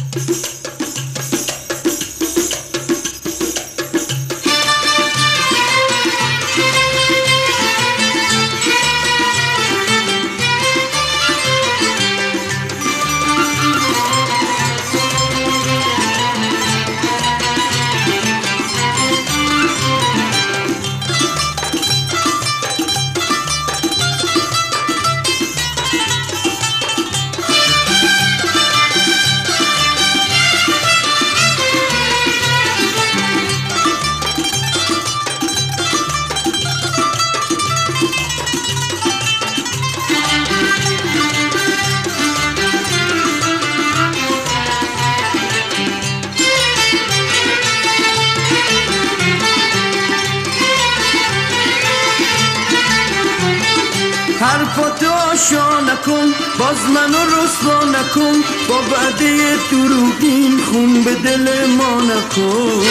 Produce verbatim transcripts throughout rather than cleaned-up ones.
حرفاتو نکن، باز منو رسوا نکن، با وعده دروغین خون به دل ما نکن.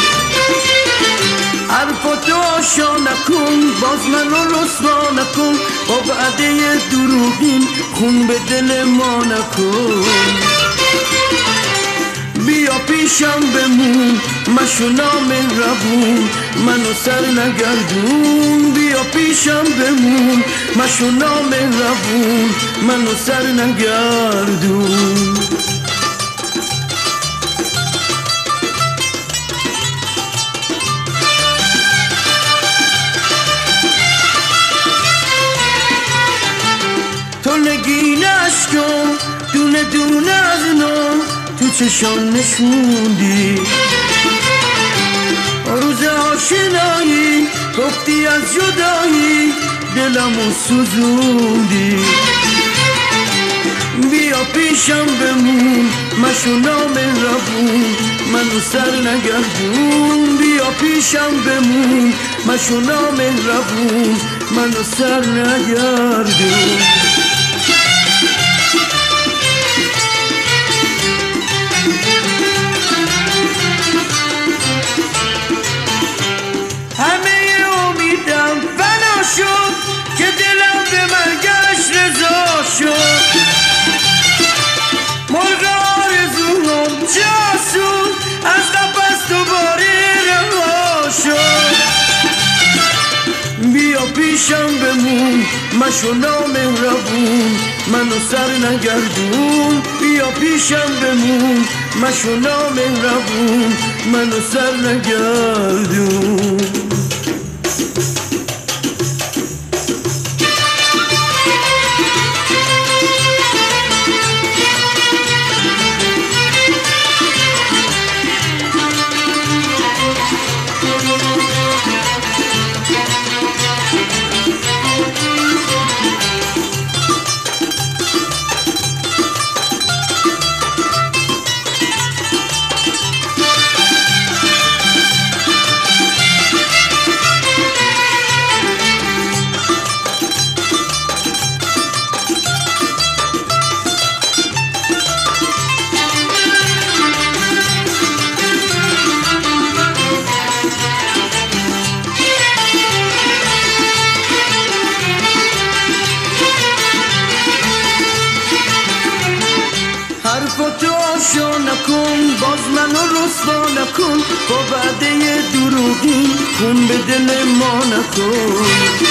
حرفاتو نکن، باز منو رسوا نکن، با وعده دروغین خون به دل ما نکن. بیا پیشم بمون، مشو نامهربون، منو سر نگردون. بیا پیشم بمون، مشو نامهربون، منو سر نگردون. تو نگینش کن، دونه دونه از نو تو چشام نشوندی. روز آشنایی گفتی از جدایی دلمو سوزوندی. بیا پیشم بمون، مشو نامهربون، منو سر نگردون. بیا پیشم بمون، مشو نامهربون، منو سر نگردون. که دلم به مرگش رضا شد. مرغ آرزوام جاسون از قفس دوباره رها شد. بیا پیشم بمون، مشو نامهربون، منو سر نگردون. بیا پیشم بمون، مشو نامهربون، منو سر نگردون. حرفاتو نکن، باز منو رسوا نکن، با وعده دروغین خون به دل ما نکن.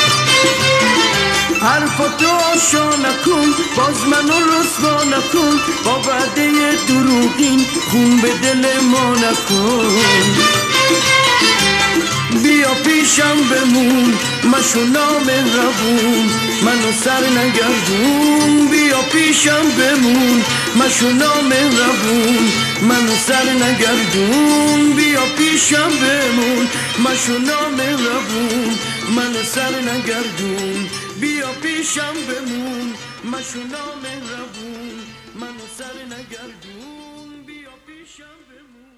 حرفاتو نکن، باز منو رسوا نکن، با وعده دروغین خون به دل ما نکن. بیا پیشم بمون، مشو نامهربون، منو سر نگردون. بیا پیشم بمون، مشو نامهربون، منو سر نگردون. بیا پیشم بمون، مشو نامهربون، منو سر نگردون. بیا پیشم بمون، مشو نامهربون، منو سر نگردون. بیا پیشم بمون.